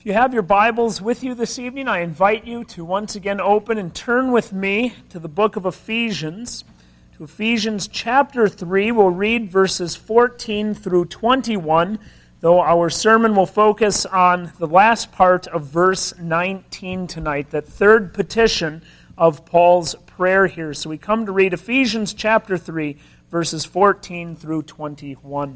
If you have your Bibles with you this evening, I invite you to once again open and turn with me to the book of Ephesians. To Ephesians chapter 3, we'll read verses 14 through 21, though our sermon will focus on the last part of verse 19 tonight, that third petition of Paul's prayer here. So we come to read Ephesians chapter 3, verses 14 through 21.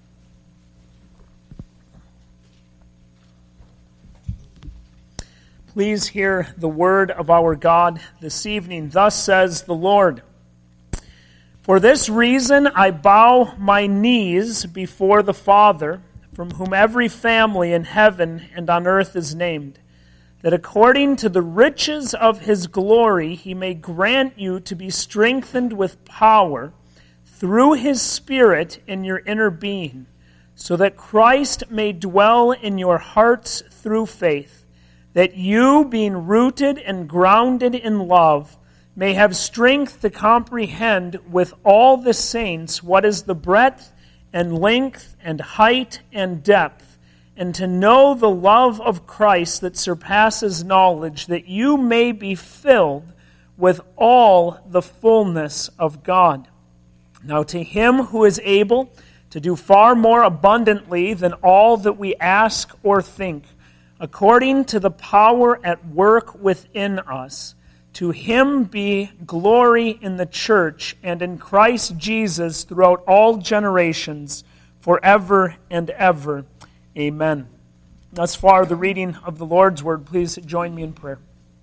Please hear the word of our God this evening. Thus says the Lord, "For this reason I bow my knees before the Father, from whom every family in heaven and on earth is named, that according to the riches of his glory he may grant you to be strengthened with power through his Spirit in your inner being, so that Christ may dwell in your hearts through faith, that you, being rooted and grounded in love, may have strength to comprehend with all the saints what is the breadth and length and height and depth, and to know the love of Christ that surpasses knowledge, that you may be filled with all the fullness of God. Now to him who is able to do far more abundantly than all that we ask or think, according to the power at work within us, to him be glory in the church and in Christ Jesus throughout all generations, forever and ever. Amen." Thus far, the reading of the Lord's Word. Please join me in prayer.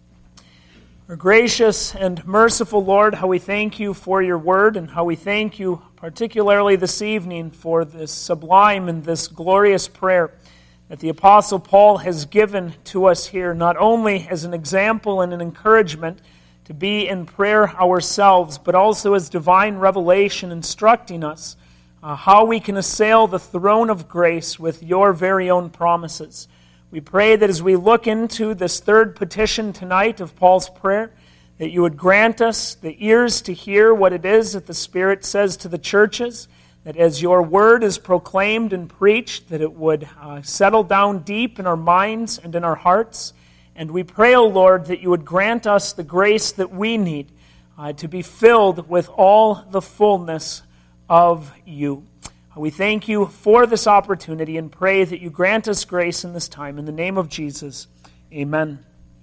Our gracious and merciful Lord, how we thank you for your Word, and how we thank you particularly this evening for this sublime and this glorious prayer that the Apostle Paul has given to us here, not only as an example and an encouragement to be in prayer ourselves, but also as divine revelation instructing us how we can assail the throne of grace with your very own promises. We pray that as we look into this third petition tonight of Paul's prayer, that you would grant us the ears to hear what it is that the Spirit says to the churches, that as your word is proclaimed and preached, that it would settle down deep in our minds and in our hearts. And we pray, O Lord, that you would grant us the grace that we need to be filled with all the fullness of you. We thank you for this opportunity and pray that you grant us grace in this time. In the name of Jesus, amen.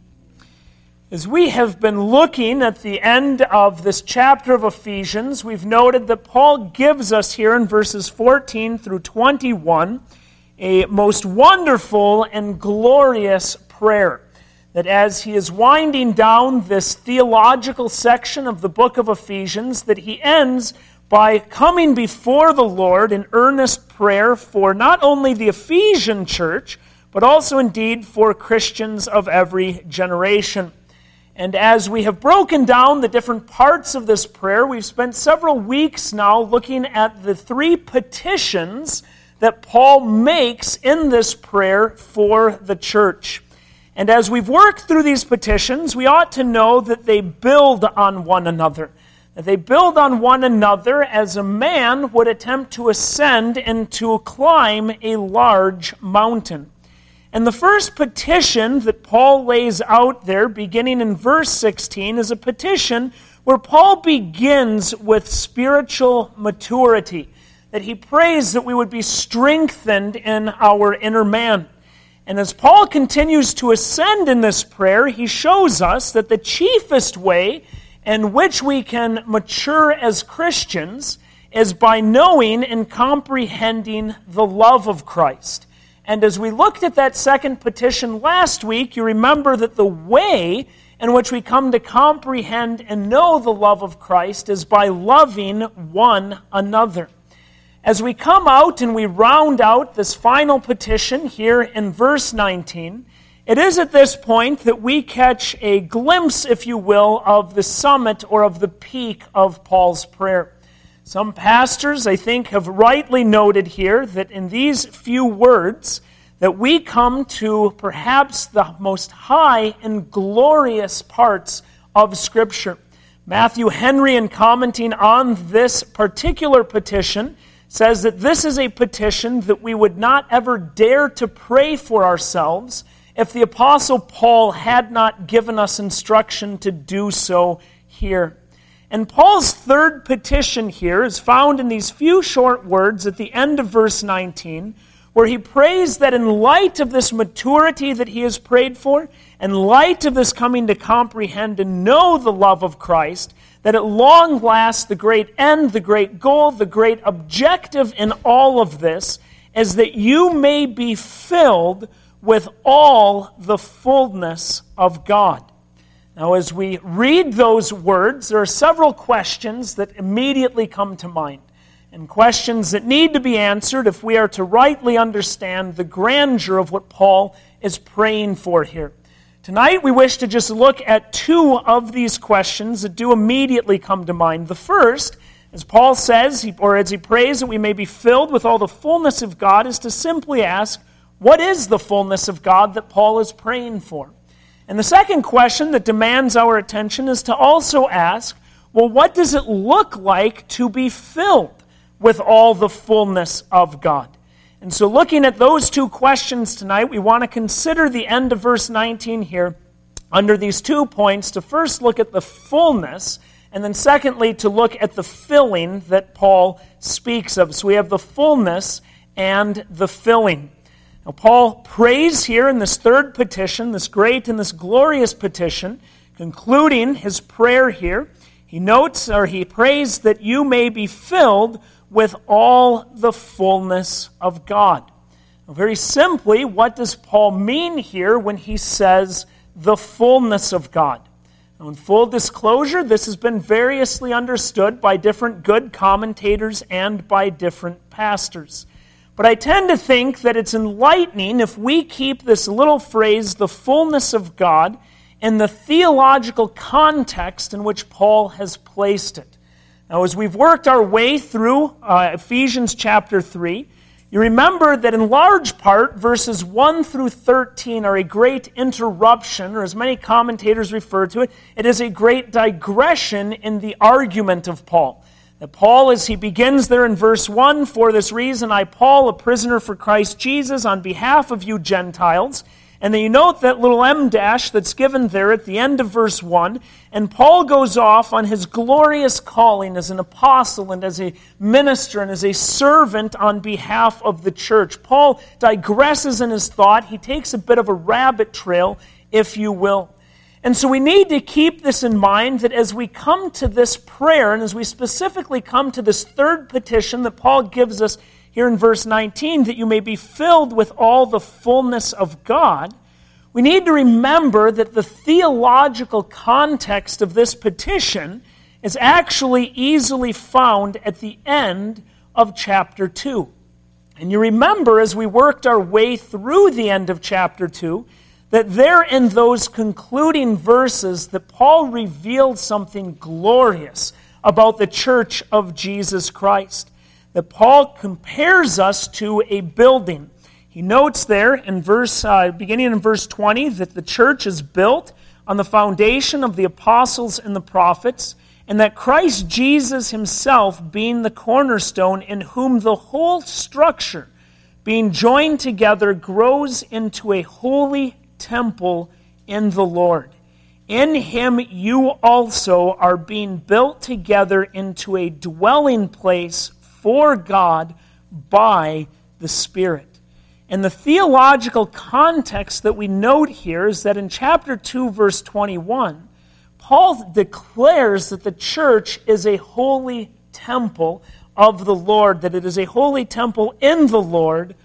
As we have been looking at the end of this chapter of Ephesians, we've noted that Paul gives us here in verses 14 through 21 a most wonderful and glorious prayer. That as he is winding down this theological section of the book of Ephesians, that he ends by coming before the Lord in earnest prayer for not only the Ephesian church, but also indeed for Christians of every generation. And as we have broken down the different parts of this prayer, we've spent several weeks now looking at the three petitions that Paul makes in this prayer for the church. And as we've worked through these petitions, we ought to know that they build on one another. That they build on one another as a man would attempt to ascend and to climb a large mountain. And the first petition that Paul lays out there, beginning in verse 16, is a petition where Paul begins with spiritual maturity, that he prays that we would be strengthened in our inner man. And as Paul continues to ascend in this prayer, he shows us that the chiefest way in which we can mature as Christians is by knowing and comprehending the love of Christ. And as we looked at that second petition last week, you remember that the way in which we come to comprehend and know the love of Christ is by loving one another. As we come out and we round out this final petition here in verse 19, it is at this point that we catch a glimpse, if you will, of the summit or of the peak of Paul's prayer. Some pastors, I think, have rightly noted here that in these few words that we come to perhaps the most high and glorious parts of Scripture. Matthew Henry, in commenting on this particular petition, says that this is a petition that we would not ever dare to pray for ourselves if the Apostle Paul had not given us instruction to do so here. And Paul's third petition here is found in these few short words at the end of verse 19, where he prays that in light of this maturity that he has prayed for, in light of this coming to comprehend and know the love of Christ, that at long last the great end, the great goal, the great objective in all of this is that you may be filled with all the fullness of God. Now, as we read those words, there are several questions that immediately come to mind, and questions that need to be answered if we are to rightly understand the grandeur of what Paul is praying for here. Tonight, we wish to just look at two of these questions that do immediately come to mind. The first, as Paul says, or as he prays that we may be filled with all the fullness of God, is to simply ask, what is the fullness of God that Paul is praying for? And the second question that demands our attention is to also ask, well, what does it look like to be filled with all the fullness of God? And so looking at those two questions tonight, we want to consider the end of verse 19 here under these 2 points, to first look at the fullness, and then secondly to look at the filling that Paul speaks of. So we have the fullness and the filling. Now, Paul prays here in this third petition, this great and this glorious petition, concluding his prayer here. He notes, or he prays that you may be filled with all the fullness of God. Now, very simply, what does Paul mean here when he says the fullness of God? Now, in full disclosure, this has been variously understood by different good commentators and by different pastors. But I tend to think that it's enlightening if we keep this little phrase, the fullness of God, in the theological context in which Paul has placed it. Now, as we've worked our way through Ephesians chapter 3, you remember that in large part, verses 1 through 13 are a great interruption, or as many commentators refer to it, it is a great digression in the argument of Paul. That Paul, as he begins there in verse 1, for this reason I, Paul, a prisoner for Christ Jesus, on behalf of you Gentiles. And then you note that little M dash that's given there at the end of verse 1, and Paul goes off on his glorious calling as an apostle and as a minister and as a servant on behalf of the church. Paul digresses in his thought. He takes a bit of a rabbit trail, if you will. And so we need to keep this in mind, that as we come to this prayer, and as we specifically come to this third petition that Paul gives us here in verse 19, that you may be filled with all the fullness of God, we need to remember that the theological context of this petition is actually easily found at the end of chapter 2. And you remember, as we worked our way through the end of chapter 2, that there in those concluding verses that Paul revealed something glorious about the church of Jesus Christ. That Paul compares us to a building. He notes there in beginning in verse 20, that the church is built on the foundation of the apostles and the prophets, and that Christ Jesus himself being the cornerstone, in whom the whole structure, being joined together, grows into a holy temple in the Lord. In him you also are being built together into a dwelling place for God by the Spirit. And the theological context that we note here is that in chapter 2, verse 21, Paul declares that the church is a holy temple of the Lord, that it is a holy temple in the Lord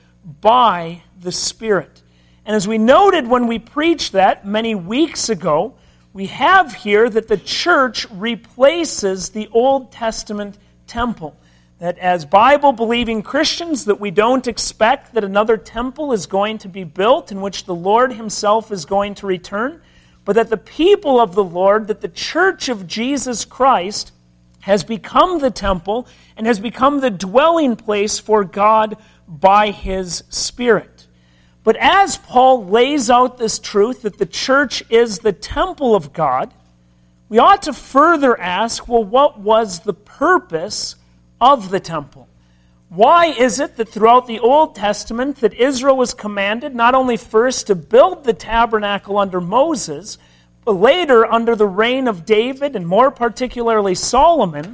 by the Spirit. And as we noted when we preached that many weeks ago, we have here that the church replaces the Old Testament temple. That as Bible-believing Christians, that we don't expect that another temple is going to be built in which the Lord himself is going to return, but that the people of the Lord, that the church of Jesus Christ has become the temple and has become the dwelling place for God by his Spirit. But as Paul lays out this truth that the church is the temple of God, we ought to further ask, well, what was the purpose of the temple? Why is it that throughout the Old Testament that Israel was commanded not only first to build the tabernacle under Moses, but later under the reign of David and more particularly Solomon,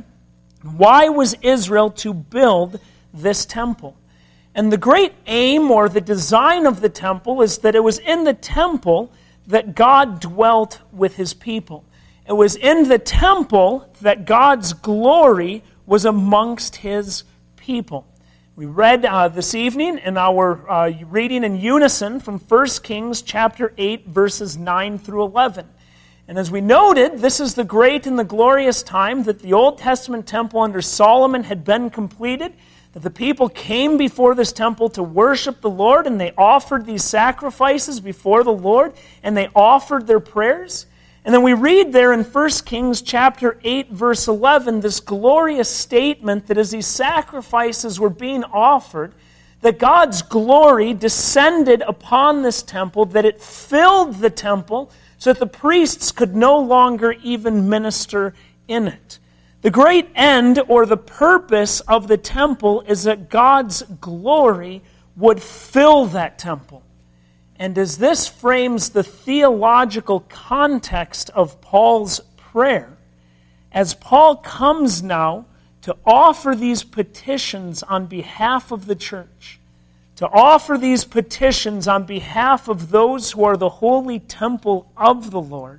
why was Israel to build this temple? And the great aim or the design of the temple is that it was in the temple that God dwelt with his people. It was in the temple that God's glory was amongst his people. We read this evening in our reading in unison from 1 Kings chapter 8, verses 9 through 11. And as we noted, this is the great and the glorious time that the Old Testament temple under Solomon had been completed, that the people came before this temple to worship the Lord, and they offered these sacrifices before the Lord, and they offered their prayers. And then we read there in 1 Kings chapter 8, verse 11, this glorious statement that as these sacrifices were being offered, that God's glory descended upon this temple, that it filled the temple so that the priests could no longer even minister in it. The great end or the purpose of the temple is that God's glory would fill that temple. And as this frames the theological context of Paul's prayer, as Paul comes now to offer these petitions on behalf of the church, to offer these petitions on behalf of those who are the holy temple of the Lord,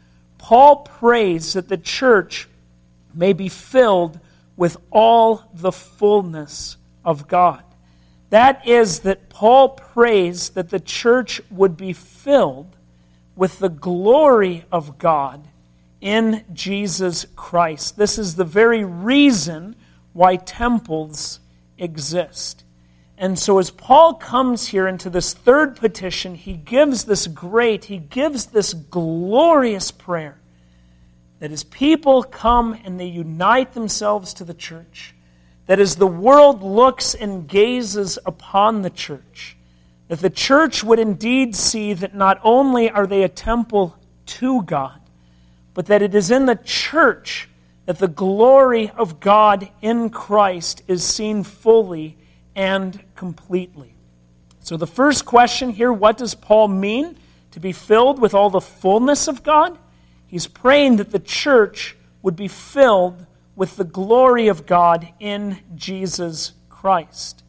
Paul prays that the church may be filled with all the fullness of God. That is, that Paul prays that the church would be filled with the glory of God in Jesus Christ. This is the very reason why temples exist. And so as Paul comes here into this third petition, he gives this glorious prayer that as people come and they unite themselves to the church, that as the world looks and gazes upon the church, that the church would indeed see that not only are they a temple to God, but that it is in the church that the glory of God in Christ is seen fully and completely. So the first question here, what does Paul mean to be filled with all the fullness of God? He's praying that the church would be filled with the glory of God in Jesus Christ.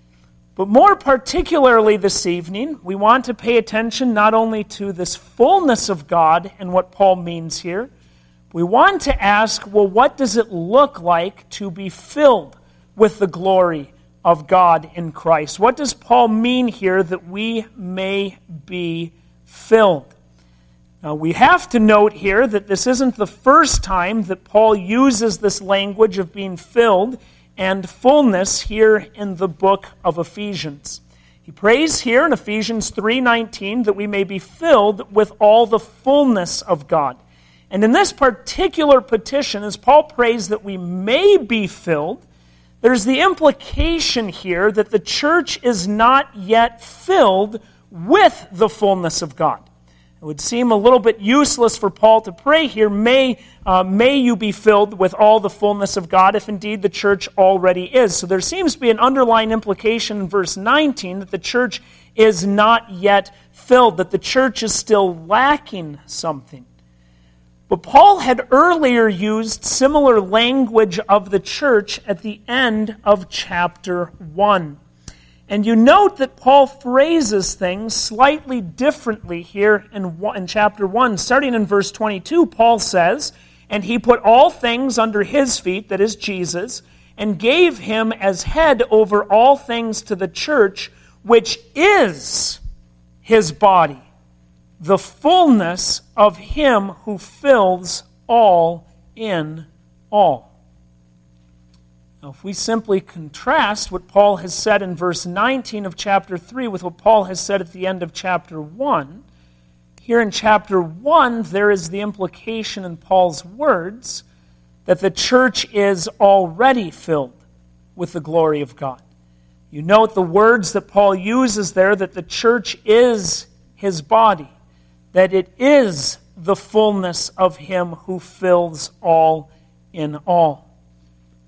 But more particularly this evening, we want to pay attention not only to this fullness of God and what Paul means here, we want to ask, well, what does it look like to be filled with the glory of God in Christ? What does Paul mean here that we may be filled? Now, we have to note here that this isn't the first time that Paul uses this language of being filled and fullness here in the book of Ephesians. He prays here in Ephesians 3:19 that we may be filled with all the fullness of God. And in this particular petition, as Paul prays that we may be filled, there's the implication here that the church is not yet filled with the fullness of God. It would seem a little bit useless for Paul to pray here, may you be filled with all the fullness of God, if indeed the church already is. So there seems to be an underlying implication in verse 19 that the church is not yet filled, that the church is still lacking something. But Paul had earlier used similar language of the church at the end of chapter 1. And you note that Paul phrases things slightly differently here in chapter 1. Starting in verse 22, Paul says, "And he put all things under his feet," that is Jesus, "and gave him as head over all things to the church, which is his body, the fullness of him who fills all in all." Now, if we simply contrast what Paul has said in verse 19 of chapter 3 with what Paul has said at the end of chapter 1, here in chapter 1 there is the implication in Paul's words that the church is already filled with the glory of God. You note the words that Paul uses there, that the church is his body, that it is the fullness of him who fills all in all.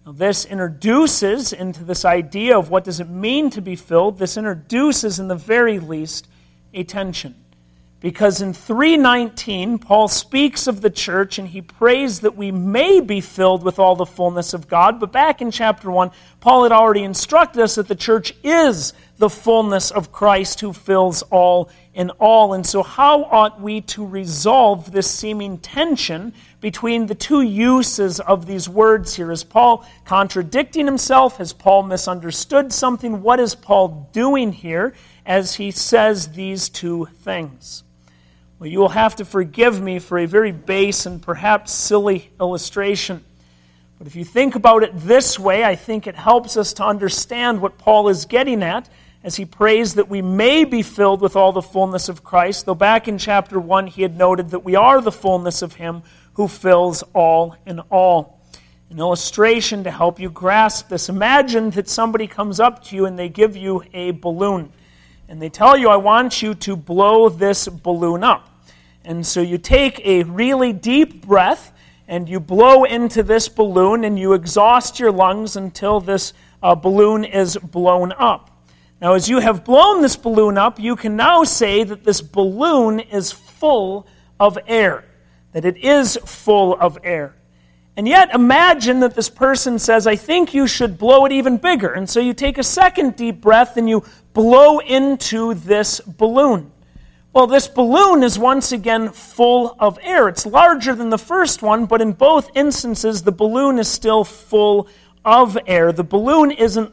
Now, this introduces into this idea of what does it mean to be filled, this introduces, in the very least, a tension. Because in 3:19, Paul speaks of the church and he prays that we may be filled with all the fullness of God. But back in chapter 1, Paul had already instructed us that the church is the fullness of Christ who fills all in all. And so how ought we to resolve this seeming tension between the two uses of these words here? Is Paul contradicting himself? Has Paul misunderstood something? What is Paul doing here as he says these two things? Well, you will have to forgive me for a very base and perhaps silly illustration. But if you think about it this way, I think it helps us to understand what Paul is getting at as he prays that we may be filled with all the fullness of Christ, though back in chapter 1 he had noted that we are the fullness of Him who fills all in all. An illustration to help you grasp this. Imagine that somebody comes up to you and they give you a balloon. And they tell you, I want you to blow this balloon up. And so you take a really deep breath and you blow into this balloon and you exhaust your lungs until this balloon is blown up. Now, as you have blown this balloon up, you can now say that this balloon is full of air, that it is full of air. And yet, imagine that this person says, I think you should blow it even bigger. And so you take a second deep breath and you blow into this balloon. Well, this balloon is once again full of air. It's larger than the first one, but in both instances, the balloon is still full of air. The balloon isn't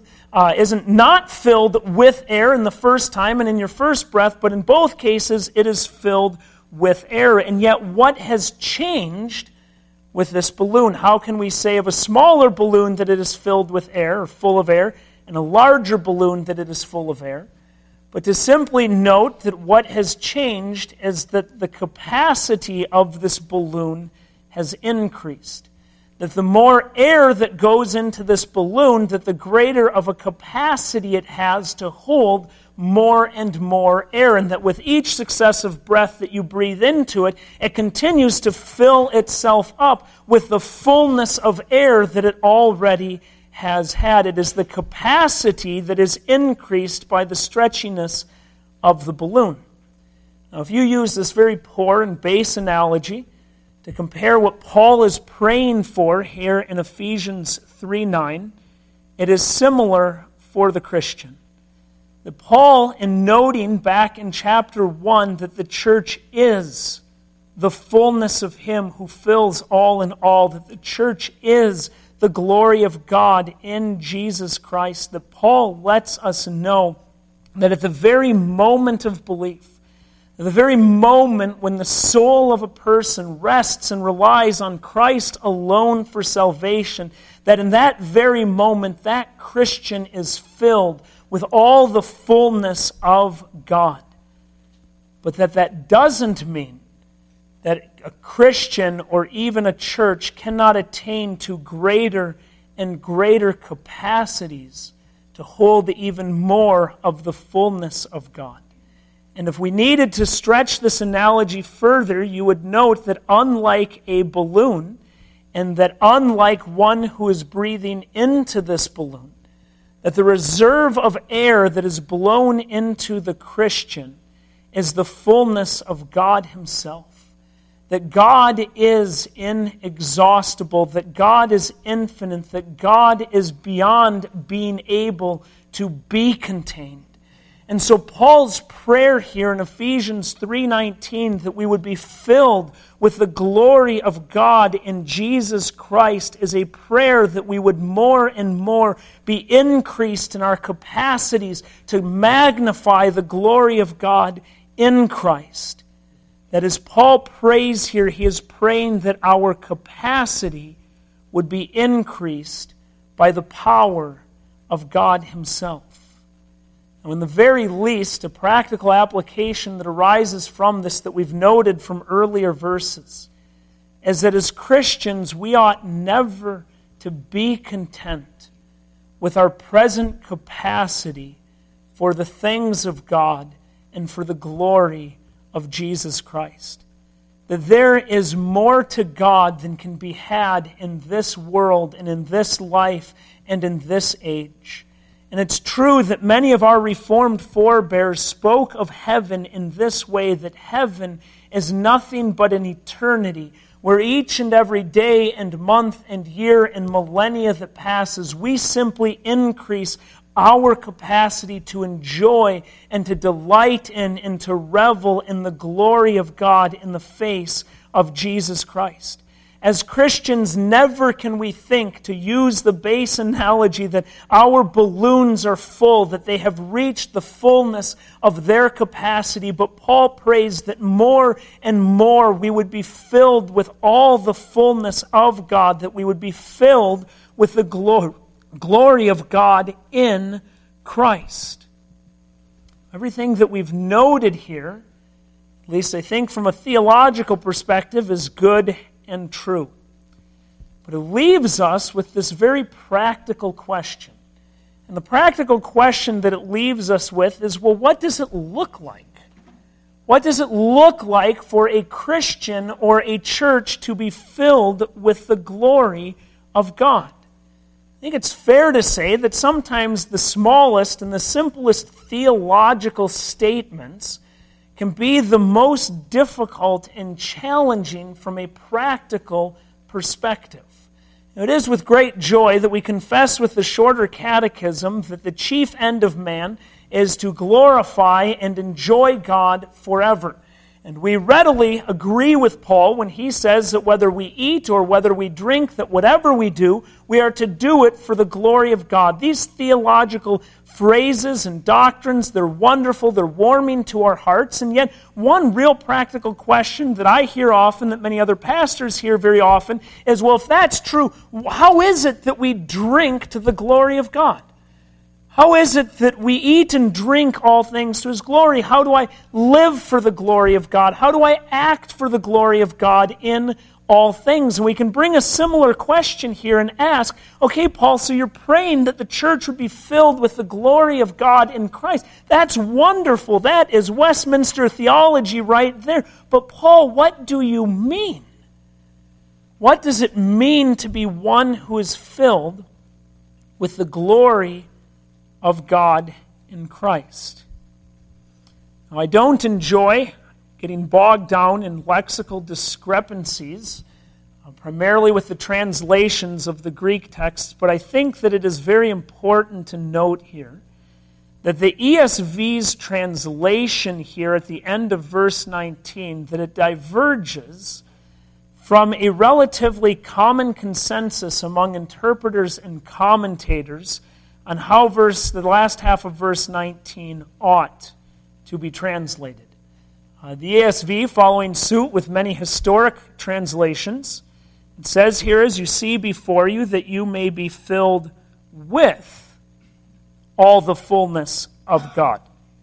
not filled with air in the first time and in your first breath, but in both cases, it is filled with air. And yet, what has changed with this balloon? How can we say of a smaller balloon that it is filled with air, or full of air, and a larger balloon that it is full of air? But to simply note that what has changed is that the capacity of this balloon has increased. That the more air that goes into this balloon, that the greater of a capacity it has to hold more and more air, and that with each successive breath that you breathe into it, it continues to fill itself up with the fullness of air that it already has had. It is the capacity that is increased by the stretchiness of the balloon. Now, if you use this very poor and base analogy to compare what Paul is praying for here in Ephesians 3:9, it is similar for the Christian. That Paul, in noting back in chapter 1 that the church is the fullness of Him who fills all in all, that the church is the glory of God in Jesus Christ, that Paul lets us know that at the very moment of belief, at the very moment when the soul of a person rests and relies on Christ alone for salvation, that in that very moment that Christian is filled with all the fullness of God. But that doesn't mean that a Christian or even a church cannot attain to greater and greater capacities to hold even more of the fullness of God. And if we needed to stretch this analogy further, you would note that unlike a balloon, and that unlike one who is breathing into this balloon, that the reserve of air that is blown into the Christian is the fullness of God Himself. That God is inexhaustible, that God is infinite, that God is beyond being able to be contained. And so Paul's prayer here in Ephesians 3:19, that we would be filled with the glory of God in Jesus Christ, is a prayer that we would more and more be increased in our capacities to magnify the glory of God in Christ. That as Paul prays here, he is praying that our capacity would be increased by the power of God Himself. And in the very least, a practical application that arises from this that we've noted from earlier verses is that as Christians, we ought never to be content with our present capacity for the things of God and for the glory of Jesus Christ. that there is more to God than can be had in this world and in this life and in this age. And it's true that many of our Reformed forebears spoke of heaven in this way, that heaven is nothing but an eternity, where each and every day and month and year and millennia that passes, we simply increase our capacity to enjoy and to delight in and to revel in the glory of God in the face of Jesus Christ. As Christians, never can we think, to use the base analogy, that our balloons are full, that they have reached the fullness of their capacity. But Paul prays that more and more we would be filled with all the fullness of God, that we would be filled with the glory of God in Christ. Everything that we've noted here, at least I think from a theological perspective, is good and true. But it leaves us with this very practical question. And the practical question that it leaves us with is, well, what does it look like? What does it look like for a Christian or a church to be filled with the glory of God? I think it's fair to say that sometimes the smallest and the simplest theological statements can be the most difficult and challenging from a practical perspective. It is with great joy that we confess with the Shorter Catechism that the chief end of man is to glorify and enjoy God forever. And we readily agree with Paul when he says that whether we eat or whether we drink, that whatever we do, we are to do it for the glory of God. These theological phrases and doctrines, they're wonderful, they're warming to our hearts, and yet one real practical question that I hear often, that many other pastors hear very often, is, well, if that's true, how is it that we drink to the glory of God? How is it that we eat and drink all things to His glory? How do I live for the glory of God? How do I act for the glory of God in all things? And we can bring a similar question here and ask, okay, Paul, so you're praying that the church would be filled with the glory of God in Christ. That's wonderful. That is Westminster theology right there. But Paul, what do you mean? What does it mean to be one who is filled with the glory of God in Christ? Now, I don't enjoy getting bogged down in lexical discrepancies, primarily with the translations of the Greek texts, but I think that it is very important to note here that the ESV's translation here at the end of verse 19, that it diverges from a relatively common consensus among interpreters and commentators on how the last half of verse 19 ought to be translated. The ESV, following suit with many historic translations, it says here, as you see before you, that you may be filled with all the fullness of God.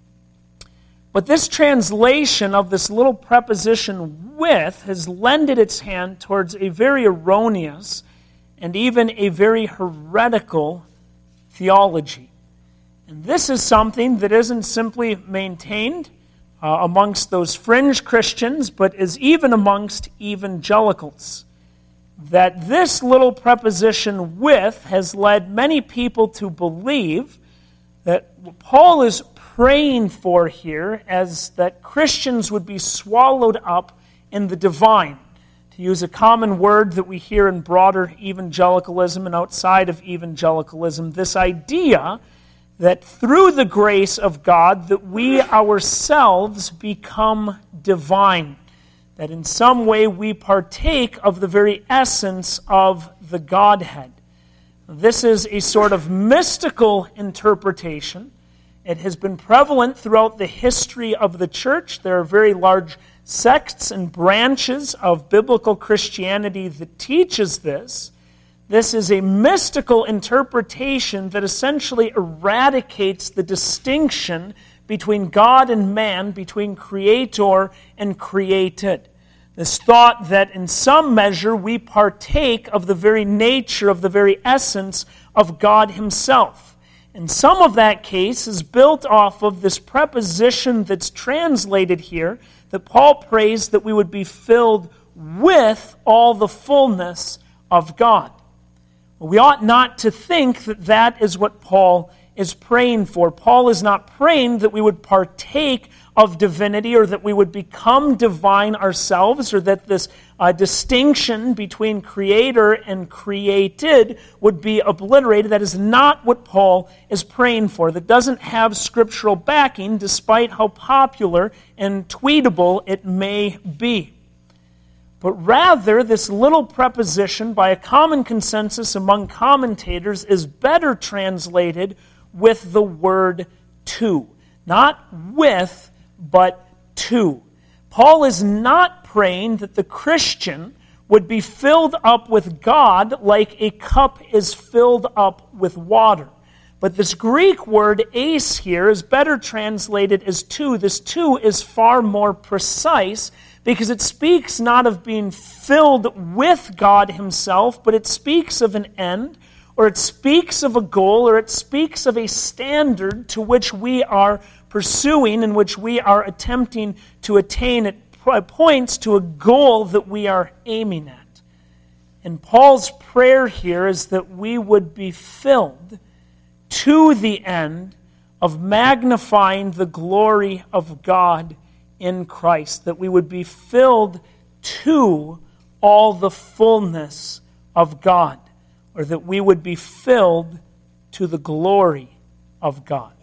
But this translation of this little preposition with has lended its hand towards a very erroneous and even a very heretical theology. And this is something that isn't simply maintained amongst those fringe Christians, but is even amongst evangelicals. That this little preposition with has led many people to believe that what Paul is praying for here is that Christians would be swallowed up in the divine. To use a common word that we hear in broader evangelicalism and outside of evangelicalism, this idea that through the grace of God that we ourselves become divine, that in some way we partake of the very essence of the Godhead. This is a sort of mystical interpretation. It has been prevalent throughout the history of the church. There are very large sects and branches of biblical Christianity that teaches this. This is a mystical interpretation that essentially eradicates the distinction between God and man, between creator and created. This thought that in some measure we partake of the very nature, of the very essence of God Himself. And some of that case is built off of this preposition that's translated here, that Paul prays that we would be filled with all the fullness of God. We ought not to think that that is what Paul is praying for. Paul is not praying that we would partake of divinity or that we would become divine ourselves, or that this distinction between creator and created would be obliterated. That is not what Paul is praying for. That doesn't have scriptural backing, despite how popular and tweetable it may be. But rather, this little preposition, by a common consensus among commentators, is better translated with the word to. Not with, but to. Paul is not praying that the Christian would be filled up with God like a cup is filled up with water. But this Greek word eis here is better translated as to. This to is far more precise, because it speaks not of being filled with God Himself, but it speaks of an end, or it speaks of a goal, or it speaks of a standard to which we are pursuing, in which we are attempting to attain. It points to a goal that we are aiming at. And Paul's prayer here is that we would be filled to the end of magnifying the glory of God in Christ, that we would be filled to all the fullness of God, or that we would be filled to the glory of God.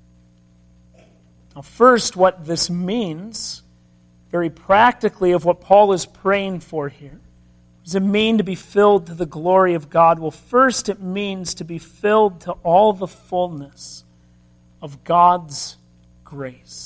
Now, first, what this means, very practically, of what Paul is praying for here. What does it mean to be filled to the glory of God? Well, first, it means to be filled to all the fullness of God's grace.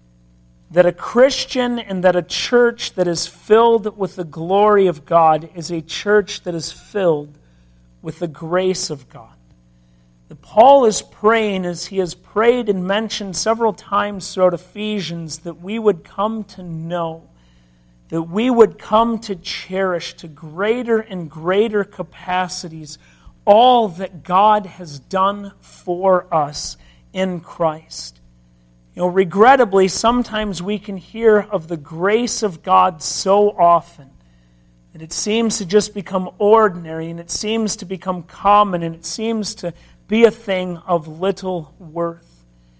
That a Christian and that a church that is filled with the glory of God is a church that is filled with the grace of God. That Paul is praying, as he has prayed and mentioned several times throughout Ephesians, that we would come to know, that we would come to cherish to greater and greater capacities all that God has done for us in Christ. Regrettably, sometimes we can hear of the grace of God so often that it seems to just become ordinary, and it seems to become common, and it seems to be a thing of little worth.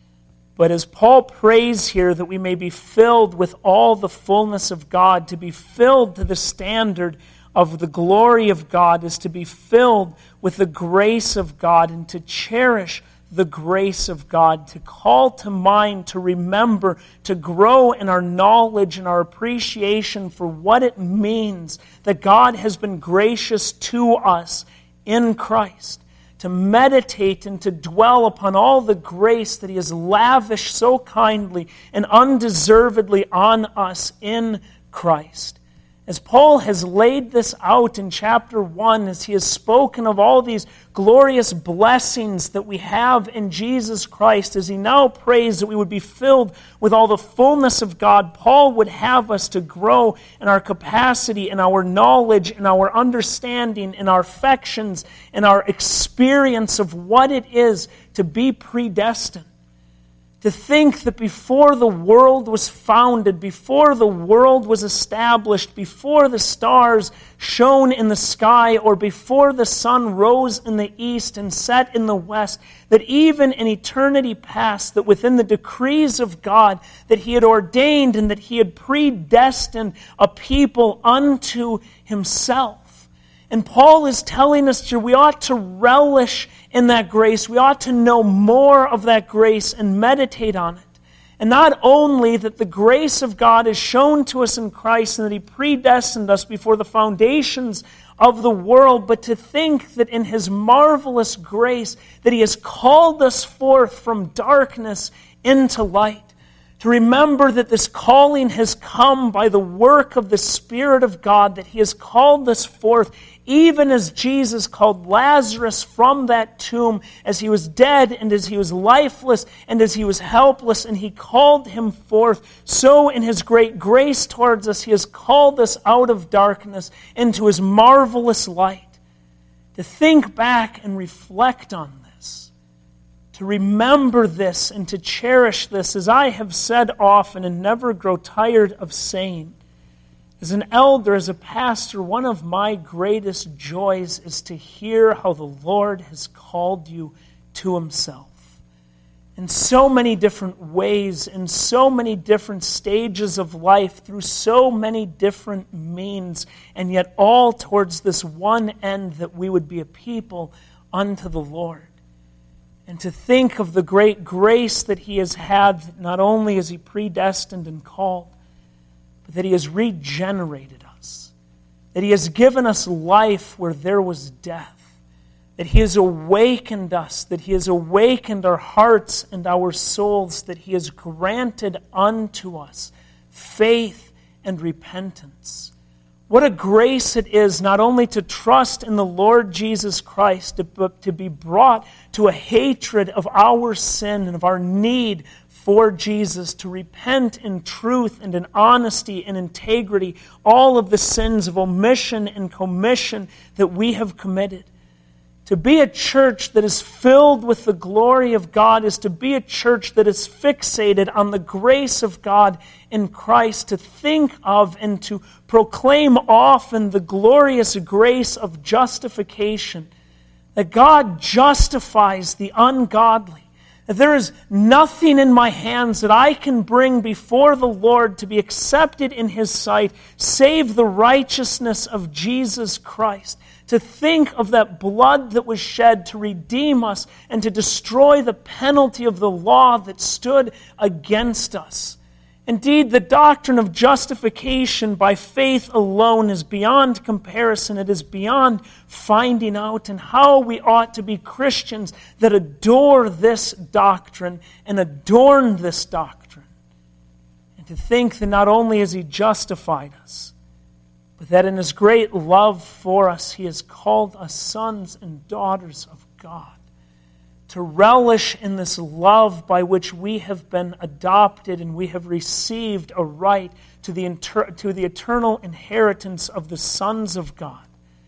But as Paul prays here that we may be filled with all the fullness of God, to be filled to the standard of the glory of God is to be filled with the grace of God and to cherish the grace of God, to call to mind, to remember, to grow in our knowledge and our appreciation for what it means that God has been gracious to us in Christ, to meditate and to dwell upon all the grace that He has lavished so kindly and undeservedly on us in Christ. As Paul has laid this out in chapter 1, as he has spoken of all these glorious blessings that we have in Jesus Christ, as he now prays that we would be filled with all the fullness of God, Paul would have us to grow in our capacity, in our knowledge, in our understanding, in our affections, in our experience of what it is to be predestined. To think that before the world was founded, before the world was established, before the stars shone in the sky, or before the sun rose in the east and set in the west, that even in eternity past, that within the decrees of God, that He had ordained and that He had predestined a people unto Himself. And Paul is telling us that we ought to relish in that grace. We ought to know more of that grace and meditate on it. And not only that the grace of God is shown to us in Christ and that He predestined us before the foundations of the world, but to think that in His marvelous grace that He has called us forth from darkness into light. To remember that this calling has come by the work of the Spirit of God, that He has called us forth, even as Jesus called Lazarus from that tomb, as he was dead and as he was lifeless and as he was helpless, and He called him forth. So in His great grace towards us, He has called us out of darkness into His marvelous light. To think back and reflect on this, to remember this and to cherish this, as I have said often and never grow tired of saying. As an elder, as a pastor, one of my greatest joys is to hear how the Lord has called you to Himself. In so many different ways, in so many different stages of life, through so many different means, and yet all towards this one end, that we would be a people unto the Lord. And to think of the great grace that He has had, not only is He predestined and called, but that He has regenerated us, that He has given us life where there was death, that He has awakened us, that He has awakened our hearts and our souls, that He has granted unto us faith and repentance. What a grace it is not only to trust in the Lord Jesus Christ, but to be brought to a hatred of our sin and of our need for Jesus, to repent in truth and in honesty and integrity all of the sins of omission and commission that we have committed. To be a church that is filled with the glory of God is to be a church that is fixated on the grace of God in Christ, to think of and to proclaim often the glorious grace of justification, that God justifies the ungodly. That there is nothing in my hands that I can bring before the Lord to be accepted in His sight, save the righteousness of Jesus Christ. To think of that blood that was shed to redeem us and to destroy the penalty of the law that stood against us. Indeed, the doctrine of justification by faith alone is beyond comparison. It is beyond finding out, and how we ought to be Christians that adore this doctrine and adorn this doctrine. And to think that not only has He justified us, but that in His great love for us, He has called us sons and daughters of God. To relish in this love by which we have been adopted and we have received a right to the eternal inheritance of the sons of God.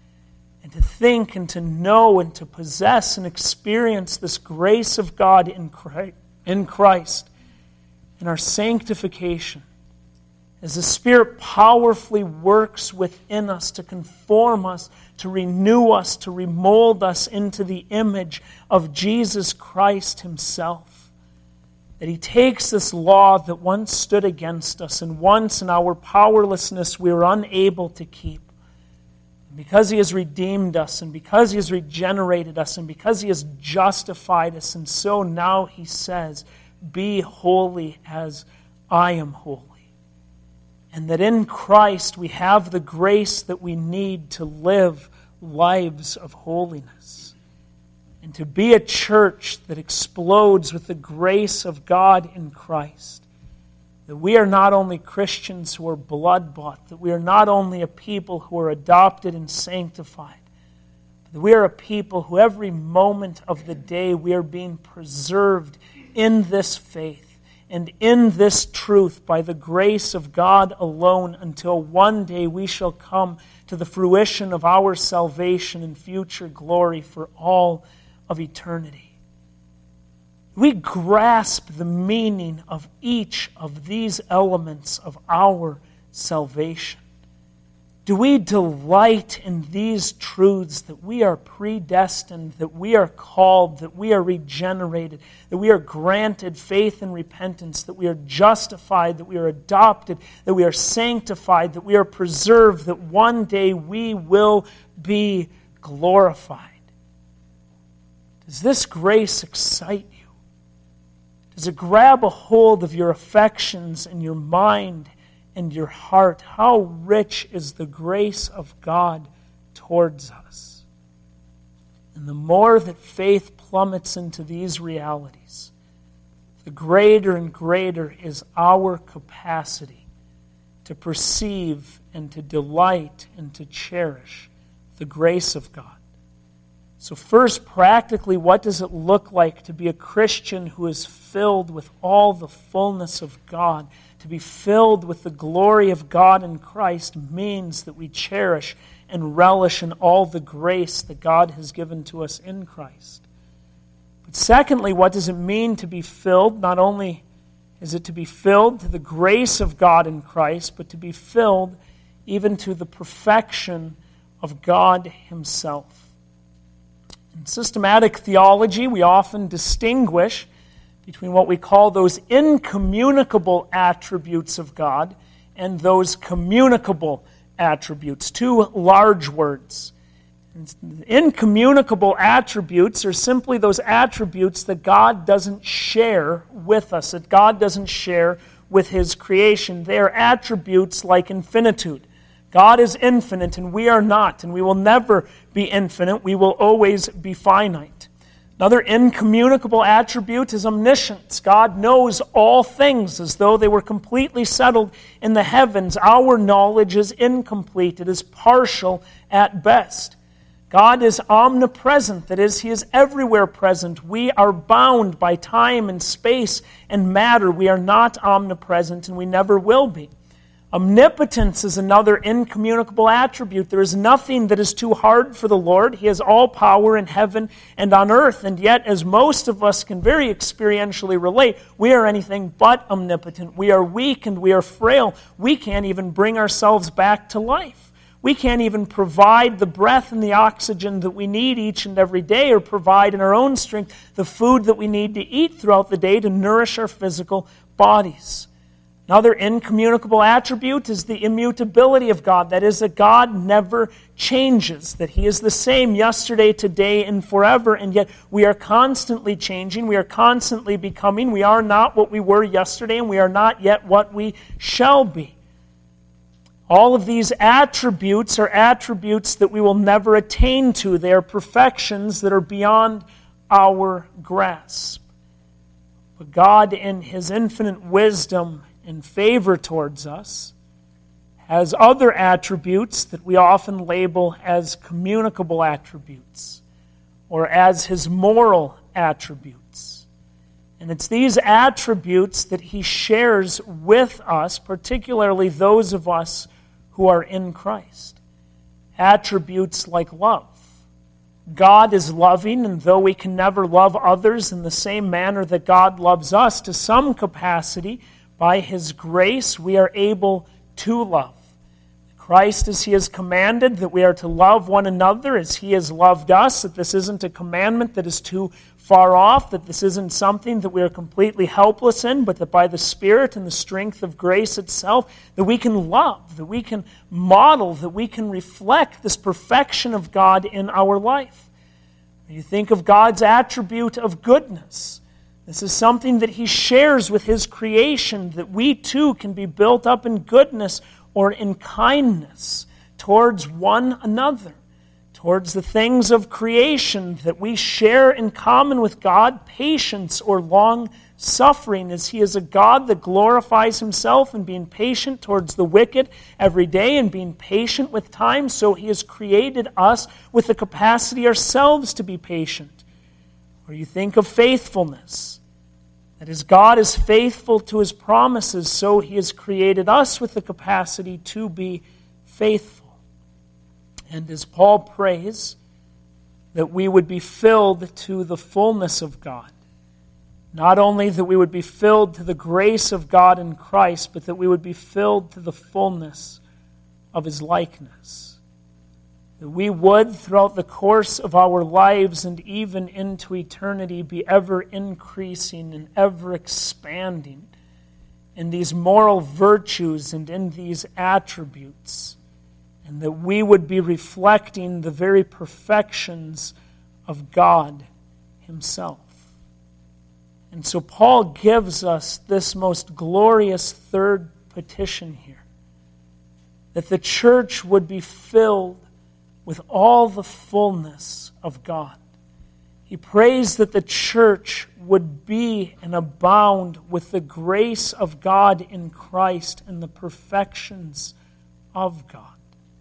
And to think and to know and to possess and experience this grace of God in Christ, in our sanctification, as the Spirit powerfully works within us to conform us, to renew us, to remold us into the image of Jesus Christ Himself. That He takes this law that once stood against us, and once in our powerlessness we were unable to keep. And because He has redeemed us, and because He has regenerated us, and because He has justified us, and so now He says, "Be holy as I am holy." And that in Christ we have the grace that we need to live lives of holiness. And to be a church that explodes with the grace of God in Christ. That we are not only Christians who are blood-bought, that we are not only a people who are adopted and sanctified, but that we are a people who every moment of the day we are being preserved in this faith and in this truth by the grace of God alone, until one day we shall come to the fruition of our salvation and future glory for all of eternity. We grasp the meaning of each of these elements of our salvation. Do we delight in these truths that we are predestined, that we are called, that we are regenerated, that we are granted faith and repentance, that we are justified, that we are adopted, that we are sanctified, that we are preserved, that one day we will be glorified? Does this grace excite you? Does it grab a hold of your affections and your mind and your heart? How rich is the grace of God towards us. And the more that faith plummets into these realities, the greater and greater is our capacity to perceive and to delight and to cherish the grace of God. So first, practically, what does it look like to be a Christian who is filled with all the fullness of God? To be filled with the glory of God in Christ means that we cherish and relish in all the grace that God has given to us in Christ. But secondly, what does it mean to be filled? Not only is it to be filled to the grace of God in Christ, but to be filled even to the perfection of God Himself. In systematic theology, we often distinguish between what we call those incommunicable attributes of God and those communicable attributes, two large words. Incommunicable attributes are simply those attributes that God doesn't share with us, that God doesn't share with His creation. They are attributes like infinitude. God is infinite and we are not, and we will never be infinite. We will always be finite. Another incommunicable attribute is omniscience. God knows all things as though they were completely settled in the heavens. Our knowledge is incomplete. It is partial at best. God is omnipresent, that is, He is everywhere present. We are bound by time and space and matter. We are not omnipresent, and we never will be. Omnipotence is another incommunicable attribute. There is nothing that is too hard for the Lord. He has all power in heaven and on earth, and yet, as most of us can very experientially relate, we are anything but omnipotent. We are weak and we are frail. We can't even bring ourselves back to life. We can't even provide the breath and the oxygen that we need each and every day, or provide in our own strength the food that we need to eat throughout the day to nourish our physical bodies. Another incommunicable attribute is the immutability of God. That is, that God never changes, that He is the same yesterday, today, and forever, and yet we are constantly changing, we are constantly becoming. We are not what we were yesterday, and we are not yet what we shall be. All of these attributes are attributes that we will never attain to. They are perfections that are beyond our grasp. But God, in His infinite wisdom and favor towards us, has other attributes that we often label as communicable attributes, or as His moral attributes. And it's these attributes that He shares with us, particularly those of us who are in Christ. Attributes like love. God is loving, and though we can never love others in the same manner that God loves us, to some capacity, by His grace, we are able to love. Christ, as He has commanded, that we are to love one another as He has loved us, that this isn't a commandment that is too far off, that this isn't something that we are completely helpless in, but that by the Spirit and the strength of grace itself, that we can love, that we can model, that we can reflect this perfection of God in our life. You think of God's attribute of goodness. This is something that He shares with His creation, that we too can be built up in goodness or in kindness towards one another, towards the things of creation that we share in common with God, patience or long-suffering, as He is a God that glorifies Himself in being patient towards the wicked every day and being patient with time, so He has created us with the capacity ourselves to be patient. Or you think of faithfulness. That as God is faithful to His promises, so He has created us with the capacity to be faithful. And as Paul prays, that we would be filled to the fullness of God. Not only that we would be filled to the grace of God in Christ, but that we would be filled to the fullness of His likeness. That we would, throughout the course of our lives and even into eternity, be ever increasing and ever expanding in these moral virtues and in these attributes, and that we would be reflecting the very perfections of God Himself. And so Paul gives us this most glorious third petition here, that the church would be filled with all the fullness of God. He prays that the church would be and abound with the grace of God in Christ and the perfections of God.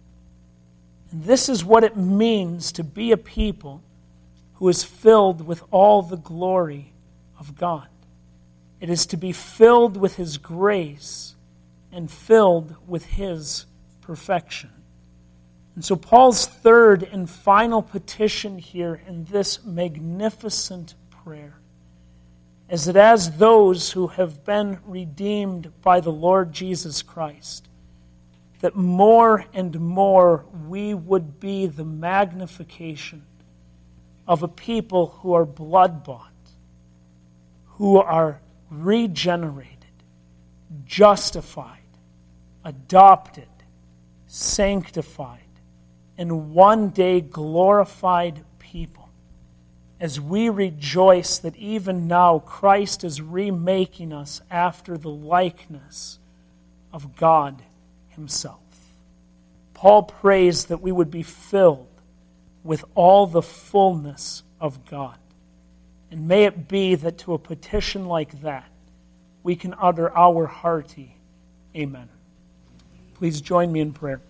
And this is what it means to be a people who is filled with all the glory of God. It is to be filled with His grace and filled with His perfection. And so Paul's third and final petition here in this magnificent prayer is that as those who have been redeemed by the Lord Jesus Christ, that more and more we would be the magnification of a people who are blood-bought, who are regenerated, justified, adopted, sanctified, and one day glorified people, as we rejoice that even now Christ is remaking us after the likeness of God Himself. Paul prays that we would be filled with all the fullness of God. And may it be that to a petition like that, we can utter our hearty amen. Please join me in prayer.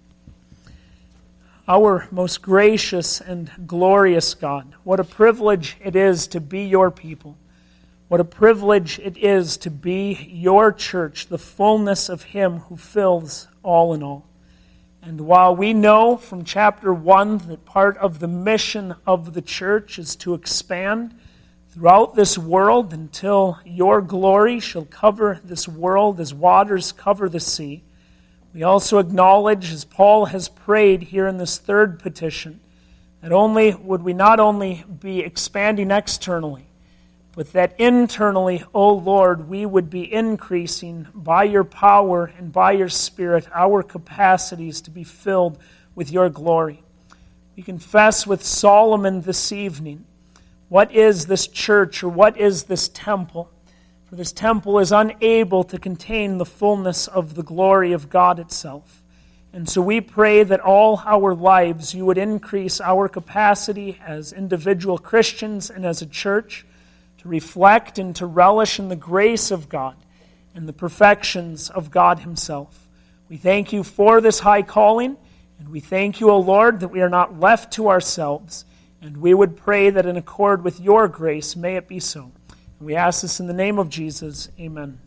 Our most gracious and glorious God, what a privilege it is to be your people. What a privilege it is to be your church, the fullness of Him who fills all in all. And while we know from chapter 1 that part of the mission of the church is to expand throughout this world until your glory shall cover this world as waters cover the sea, we also acknowledge, as Paul has prayed here in this third petition, that only would we not only be expanding externally, but that internally, O Lord, we would be increasing by your power and by your Spirit our capacities to be filled with your glory. We confess with Solomon this evening, what is this church or what is this temple? For this temple is unable to contain the fullness of the glory of God itself. And so we pray that all our lives you would increase our capacity as individual Christians and as a church to reflect and to relish in the grace of God and the perfections of God Himself. We thank you for this high calling, and we thank you, O Lord, that we are not left to ourselves, and we would pray that in accord with your grace, may it be so. And we ask this in the name of Jesus. Amen.